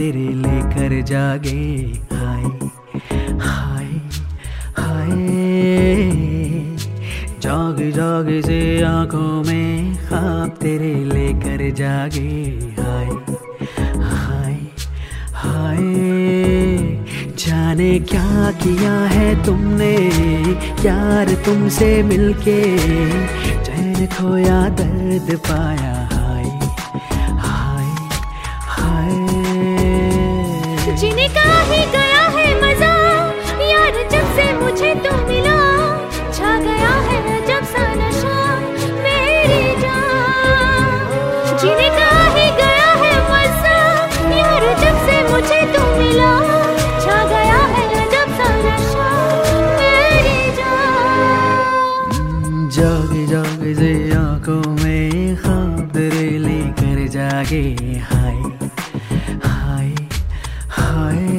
तेरे लेकर जागे। हाय हाय हाय, जाग जाग से आंखों में ख्वाब तेरे लेकर जागे। हाय हाय हाय, जाने क्या किया है तुमने यार तुमसे मिलके, चैन खोया दर्द पाया। हाय हाय हाय, जीने का ही गया है मजा यार जब से मुझे तुम मिला, छा गया है जब सा नशा मेरी जान। जीने का ही गया है मजा यार जब से मुझे तुम मिला, छा गया है जब सा नशा मेरी जान। जाग जाग से आंखों में ख्वाब तेरे लेकर जागे। हाय हाय हाय,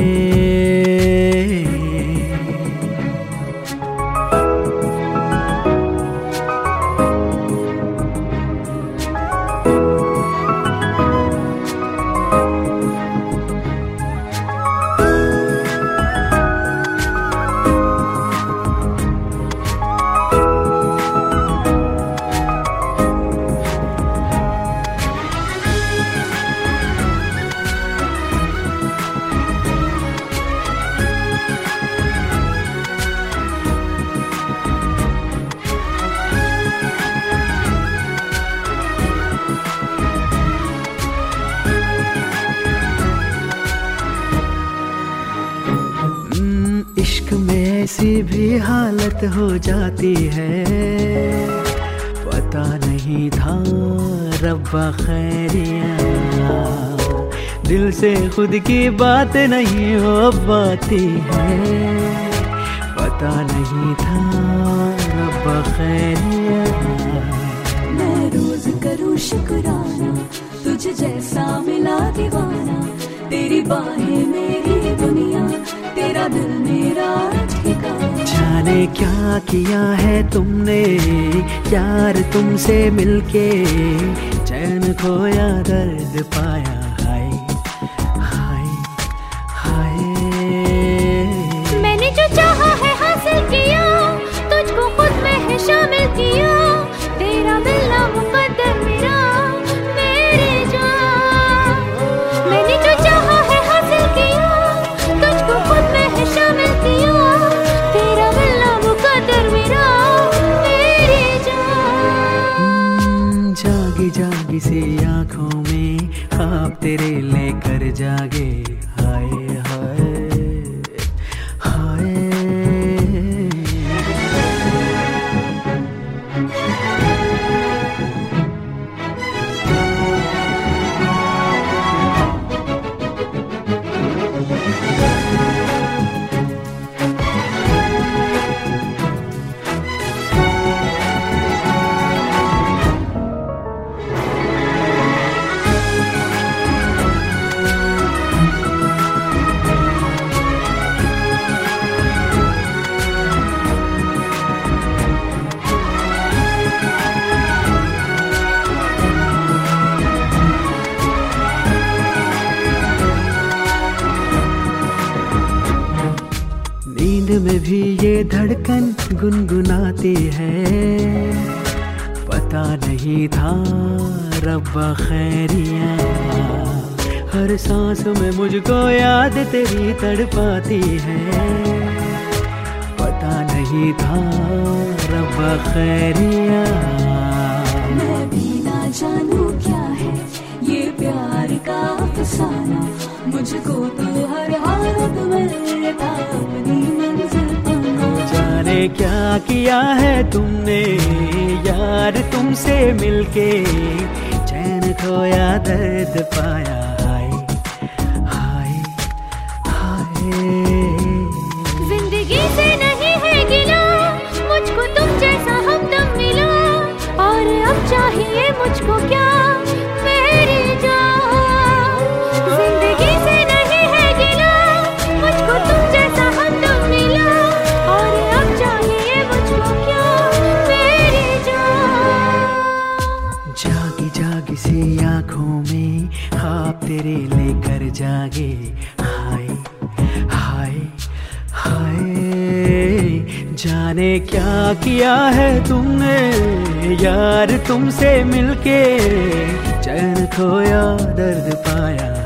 इश्क में ऐसी भी हालत हो जाती है, पता नहीं था रब्बा खैरिया, दिल से खुद की बात नहीं हो पाती है, पता नहीं था रब्बा खैरिया। मैं रोज करूँ शुक्राना तुझे जैसा मिला दीवाना, तेरी बाहें मेरी दुनिया, तेरा दिल मेरा ठिकाना। जाने क्या किया है तुमने यार तुमसे मिलके, चैन खोया दर्द पाया। हाय हाय हाय, मैंने जो चाहा है हासिल किया, तुझको खुद में है शामिल किया, तेरा मिलना मुकद्दर मेरा मेरी जान। मैंने जो चाहा है हासिल किया, तुझको खुद में है शामिल किया, तेरा मिलना मुकद्दर मेरा मेरी जान। जागी जागी सी आंखों में ख्वाब तेरे लेकर जागे। हाय हाय हाय, नींद में भी ये धड़कन गुनगुनाती है, पता नहीं था रब्बा खैरिया, हर सांस में मुझको याद तेरी तड़पाती है, पता नहीं था रब्बा खैरिया। मैं भी ना जानूं क्या है ये प्यार का अफसाना, मुझको तो हर हालत में था अपनी मंजिल पाना। जाने क्या किया है तुमने यार तुमसे मिलके, चैन खोया दर्द पाया। हाय हाय हाय, जिंदगी से नहीं है गिला, मुझको तुम जैसा हमदम मिला, और अब चाहिए मुझको क्या मेरी जान। जिंदगी से नहीं है गिला, मुझको तुम जैसा हमदम मिला, और अब चाहिए मुझको क्या मेरी जान। जागी जागी सी आंखों में ख्वाब कर जागे। हाय हाय हाय, जाने क्या किया है तुमने यार तुमसे मिलके, चैन खोया दर्द पाया।